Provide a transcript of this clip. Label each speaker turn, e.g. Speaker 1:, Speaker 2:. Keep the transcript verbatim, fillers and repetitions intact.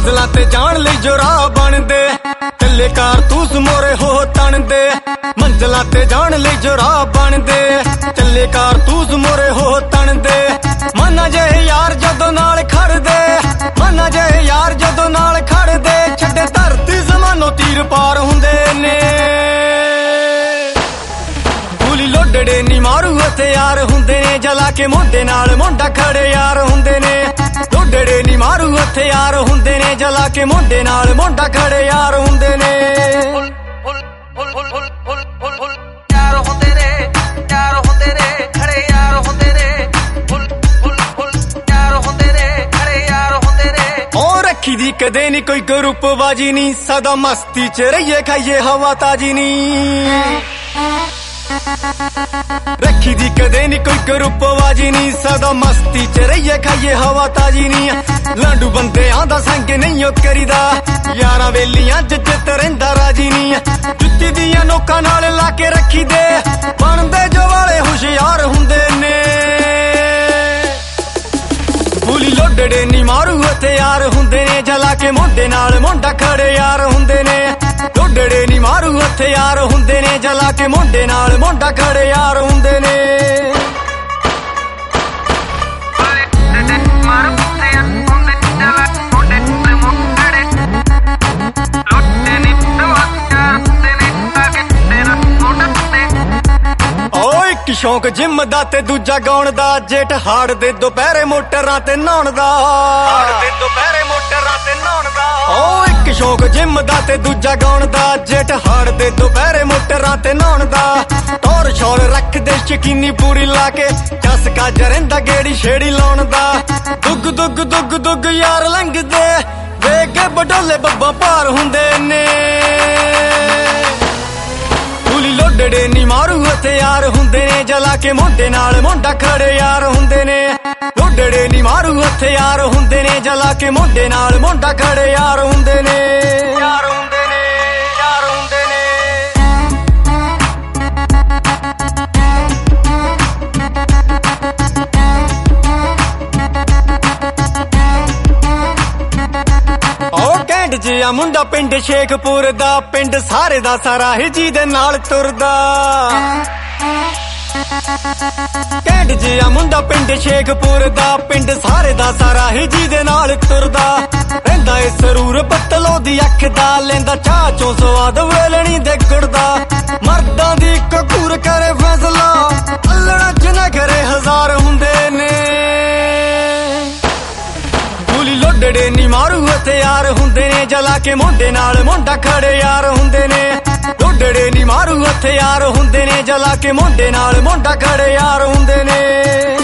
Speaker 1: ਮੰਜ਼ਲਾਂ ਤੇ ਜਾਣ ਲਈ ਜੋ ਰਾਹ ਬਣਦੇ ਚੱਲੇ ਕਾਰਤੂਸ ਮੋਰੇ ਹੋ ਤਣਦੇ ਮੰਜ਼ਲਾਂ ਤੇ ਜਾਣ ਲਈ ਜੋ ਰਾਹ ਬਣਦੇ ਚੱਲੇ ਕਾਰਤੂਸ ਮੋਰੇ ਹੋ ਤਣਦੇ ਮਾਨਾ ਜਿਹੇ ਯਾਰ ਜਦੋਂ ਨਾਲ ਖੜਦੇ ਮਾਨਾ ਜਿਹੇ ਯਾਰ ਜਦੋਂ ਨਾਲ ਖੜਦੇ ਛੱਡੇ ਧਰਤੀ ਜ਼ਮਾਨੋ ਤੀਰ ਪਾਰ ਹੁੰਦੇ ਨੇ ਗੋਲੀ ਲੋਡੜੇ ਨੀ ਮਾਰੂ ਹਥਿਆਰ ਹੁੰਦੇ ਨੇ ਜਲਾ ਕੇ ਮੋਢੇ ਨਾਲ ਮੋਢਾ ਖੜੇ ਯਾਰ ਹੁੰਦੇ ਨੇ ਲੋਡੜੇ ਨੀ ਮਾਰੂ ਹਥਿਆਰ ਹੁੰਦੇ ਨੇ ਜਲਾ ਕੇ ਮੋਢੇ ਨਾਲ ਮੋਢਾ ਖੜੇ ਯਾਰ ਹੁੰਦੇ ਨੇ
Speaker 2: ਯਾਰ ਹੁੰਦੇ ਨੇ ਯਾਰ ਹੁੰਦੇ ਨੇ ਖੜੇ ਯਾਰ ਹੁੰਦੇ ਨੇ ਯਾਰ ਹੁੰਦੇ ਨੇ ਖੜੇ ਯਾਰ ਹੁੰਦੇ ਨੇ
Speaker 1: ਉਹ ਰੱਖੀ ਦੀ ਕਦੇ ਨੀ ਕੋਈ ਗਰੁੱਪ ਬਾਜੀ ਨੀ ਸਦਾ ਮਸਤੀ ਚ ਰਹੀਏ ਖਾਈਏ ਹਵਾ ਤਾਜੀ ਨੀ ਰੱਖੀ ਦੀ ਕਦੇ ਨੀ ਕੋਈ ਗਰੁੱਪ ਬਾਜੀ ਨੀ ਸਦਾ ਮਸਤੀ ਚ ਰਹੀਏ ਖਾਈਏ ਹਵਾ ਤਾਜੀ ਨੀ ਲਾਂਡੂ ਬੰਦਿਆਂ ਦਾ ਸੰਗ ਨਹੀਂ ਉਹ ਕਰੀਦਾ ਯਾਰਾਂ ਵੇਲੀਆਂ ਚ ਚਿੱਤ ਰਹਿੰਦਾ ਰਾਜੀ ਨੀ ਜੁੱਤੀ ਦੀਆਂ ਨੋਕਾਂ ਨਾਲ ਲਾ ਕੇ ਰੱਖੀ ਦੇ ਬਣਦੇ ਜੋ ਵਾਲੇ ਹੁਸ਼ਿਆਰ ਹੁੰਦੇ ਨੇ ਗੋਲੀ ਲੋਡੜੇ ਨੀ ਮਾਰੂ ਹਥਿਆਰ ਹੁੰਦੇ ਨੇ ਜਲਾ ਕੇ ਮੋਢੇ ਨਾਲ ਮੋਢਾ ਖੜੇ ਯਾਰ ਹੁੰਦੇ ਨੇ ਲੋਡੜੇ ਨੀ ਮਾਰੂ ਹਥਿਆਰ ਹੁੰਦੇ ਨੇ ਜਲਾ ਕੇ ਮੋਢੇ ਨਾਲ ਮੋਢਾ ਖੜੇ ਯਾਰ ਹੁੰਦੇ ਨੇ ਇੱਕ ਸ਼ੌਂਕ ਜਿੰਮ ਦਾ ਤੇ ਦੂਜਾ ਗਾਉਣ ਦਾ ਜੇਠ ਹਾੜ ਦੇ ਦੁਪਹਿਰੇ ਮੋਟਰਾਂ ਤੇ ਨਹਾਉਣ ਦਾ
Speaker 2: ਹਾੜ ਦੇ ਦੁਪਹਿਰੇ ਮੋਟਰਾਂ ਤੇ ਨਹਾਉਣ ਦਾ
Speaker 1: ਓ ਇੱਕ ਸ਼ੌਂਕ ਜਿੰਮ ਦਾ ਤੇ ਦੂਜਾ ਗਾਉਣ ਦਾ ਜੇਠ ਹਾੜ ਦੇ ਦੁਪਹਿਰੇ ਮੋਟਰਾਂ ਤੇ ਨਹਾਉਣ ਦਾ ਟੌਰ ਛੌਰ ਰੱਖਦੇ ਸ਼ਕੀਨੀ ਪੂਰੀ ਲਾ ਕੇ ਚਸਕਾ ਜਰਿੰਦਾ ਗੇੜੀ ਛੇੜੀ ਲਾਉਣ ਦਾ ਦੁੱਗ ਦੁੱਗ ਦੁੱਗ ਦੁੱਗ ਯਾਰ ਲੰਘਦੇ ਵੇਖ ਕੇ ਬਡੋਲੇ ਬੱਬਾ ਭਾਰ ਹੁੰਦੇ ਨੇ ਗੋਲੀ ਲੋਡੜੇ ਨੀ ਮਾਰੂ ਹਥਿਆਰ ਹੁੰਦੇ ਨੇ ਜਲਾ ਕੇ ਮੋਢੇ ਨਾਲ ਮੋਢਾ ਖੜੇ ਯਾਰ ਹੁੰਦੇ ਨੇ ਲੋਡੜੇ ਨੀ ਮਾਰੂ ਹਥਿਆਰ ਹੁੰਦੇ ਨੇ ਜਲਾ ਕੇ ਮੋਢੇ ਨਾਲ ਮੋਢਾ ਖੜੇ ਯਾਰ ਹੁੰਦੇ ਨੇ
Speaker 2: ਯਾਰ ਹੁੰਦੇ ਨੇ ਯਾਰ ਹੁੰਦੇ ਨੇ
Speaker 1: ਜਿਹਾ ਮੁੰਡਾ ਪਿੰਡ ਸ਼ੇਖਪੁਰ ਦਾ ਪਿੰਡ ਸਾਰੇ ਦਾ ਸਾਰਾ ਹੀ ਜੀ ਦੇ ਨਾਲ ਤੁਰਦਾ ਕੈਂਡ ਜਿਹਾ ਮੁੰਡਾ ਪਿੰਡ ਸ਼ੇਖਪੁਰ ਦਾ ਪਿੰਡ ਸਾਰੇ ਦਾ ਸਾਰਾ ਹੀ ਜੀ ਦੇ ਨਾਲ ਤੁਰਦਾ ਰਹਿੰਦਾ ਏ ਸਰੂਰ ਪੱਤਲੋ ਦੀ ਅੱਖ ਦਾ ਲੈਂਦਾ ਚਾਹ ਚੋਂ ਸਵਾਦ ਵੇਲਣੀ ਦੇ ਗੁੜਦਾ ਮਰਦਾਂ ਦੀ ਕਕੂਰ ਕਰੇ ਫੈਸਲਾ ਅੱਲਣਾ ਚ ਨਾ ਕਰੇ ਹਜ਼ਾਰ ਹੁੰਦੇ ਨੇ ਗੋਲੀ ਲੋਡੜੇ ਨੀ ਮਾਰੂ ਹਥਿਆਰ ਹੁੰਦੇ ਨੇ ਜਲਾ ਕੇ ਮੋਢੇ ਨਾਲ ਮੋਢਾ ਖੜੇ ਯਾਰ ਹੁੰਦੇ ਨੇ ਲੋਡੜੇ ਨੀ ਮਾਰੂ ਹਥਿਆਰ ਹੁੰਦੇ ਨੇ ਜਲਾ ਕੇ ਮੋਢੇ ਨਾਲ ਮੋਢਾ ਖੜੇ ਯਾਰ ਹੁੰਦੇ ਨੇ